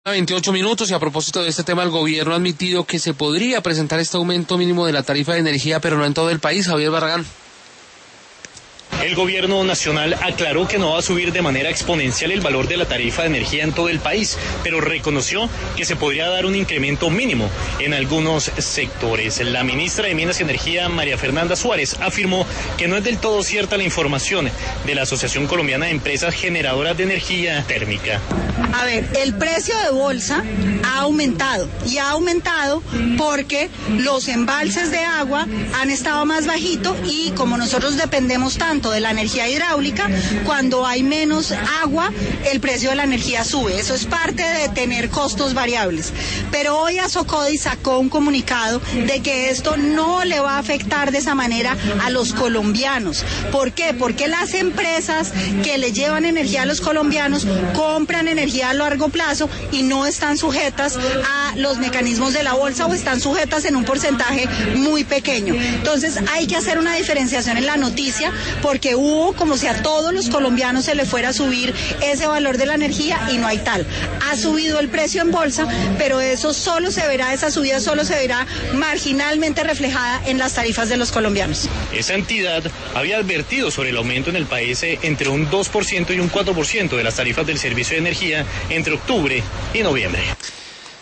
28 minutos y a propósito de este tema, el gobierno ha admitido que se podría presentar este aumento mínimo de la tarifa de energía, pero no en todo el país. Javier Barragán. El gobierno nacional aclaró que no va a subir de manera exponencial el valor de la tarifa de energía en todo el país, pero reconoció que se podría dar un incremento mínimo en algunos sectores. La ministra de Minas y Energía, María Fernanda Suárez, afirmó que no es del todo cierta la información de la Asociación Colombiana de Empresas Generadoras de Energía Térmica. A ver, el precio de bolsa ha aumentado y ha aumentado porque los embalses de agua han estado más bajitos y como nosotros dependemos tanto de la energía hidráulica, cuando hay menos agua, el precio de la energía sube. Eso es parte de tener costos variables. Pero hoy Asocodi sacó un comunicado de que esto no le va a afectar de esa manera a los colombianos. ¿Por qué? Porque las empresas que le llevan energía a los colombianos compran energía a largo plazo y no están sujetas a los mecanismos de la bolsa o están sujetas en un porcentaje muy pequeño. Entonces hay que hacer una diferenciación en la noticia porque hubo como si a todos los colombianos se le fuera a subir ese valor de la energía y no hay tal. Ha subido el precio en bolsa, pero eso solo se verá, esa subida solo se verá marginalmente reflejada en las tarifas de los colombianos. Esa entidad había advertido sobre el aumento en el país entre un 2% y un 4% de las tarifas del servicio de energía entre octubre y noviembre.